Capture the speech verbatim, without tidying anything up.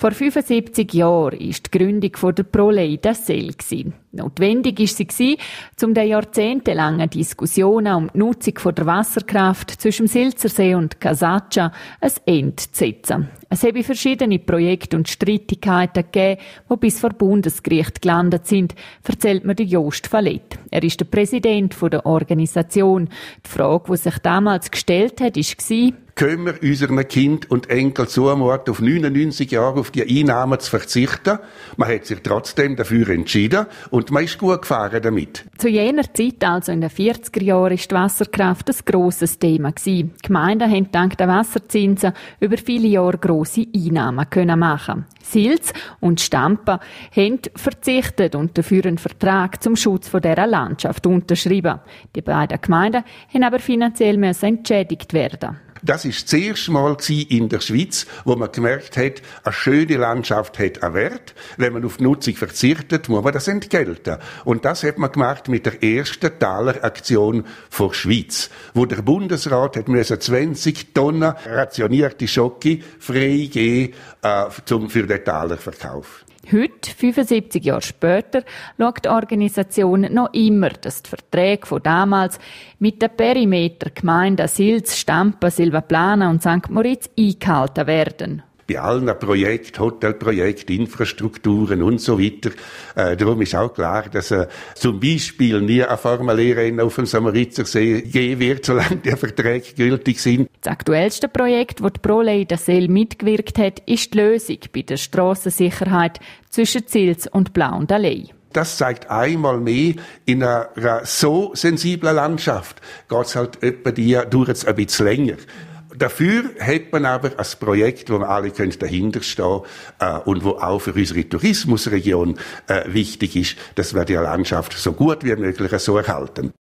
Vor fünfundsiebzig Jahren war die Gründung der Prolei Sel. Notwendig war sie, um den jahrzehntelangen Diskussionen um die Nutzung der Wasserkraft zwischen dem Silzersee und Casaccia ein Ende zu setzen. Es habe verschiedene Projekte und Streitigkeiten gegeben, die bis vor Bundesgericht gelandet sind, erzählt mir Jost Fallett. Er ist der Präsident der Organisation. Die Frage, die sich damals gestellt hat, war, können wir unseren Kind und Enkel zumuten, auf neunundneunzig Jahre auf die Einnahmen zu verzichten? Man hat sich trotzdem dafür entschieden und man ist gut gefahren damit. Zu jener Zeit, also in den vierziger Jahren, war die Wasserkraft ein grosses Thema. Die Gemeinden haben dank der Wasserzinsen über viele Jahre grosse Einnahmen können machen. Silz und Stampa haben verzichtet und dafür einen Vertrag zum Schutz dieser Landschaft unterschrieben. Die beiden Gemeinden haben aber finanziell entschädigt werden. Das war das erste Mal in der Schweiz, wo man gemerkt hat, eine schöne Landschaft hat einen Wert. Wenn man auf die Nutzung verzichtet, muss man das entgelten. Und das hat man gemacht mit der ersten Taleraktion der Schweiz, wo der Bundesrat hat müssen zwanzig Tonnen rationierte Schoki freigeben äh, zum, für den Talerverkauf. Heute, fünfundsiebzig Jahre später, schaut die Organisation noch immer, dass die Verträge von damals mit den Perimetergemeinden Silz, Stampa, Silvaplana und Sankt Moritz eingehalten werden. Bei allen Projekten, Hotelprojekten, Infrastrukturen und so weiter. Äh, darum ist auch klar, dass äh, zum Beispiel nie eine Formel auf dem Samaritersee geben wird, solange die Verträge gültig sind. Das aktuellste Projekt, wo die Prolei Sel mitgewirkt hat, ist die Lösung bei der Strassensicherheit zwischen Zils und Blaundalei. Das zeigt einmal mehr, in einer so sensiblen Landschaft geht es halt etwa die, dauert es ein bisschen länger. Dafür hat man aber ein Projekt, wo wir alle dahinter stehen äh, und wo auch für unsere Tourismusregion äh, wichtig ist, dass wir die Landschaft so gut wie möglich so erhalten.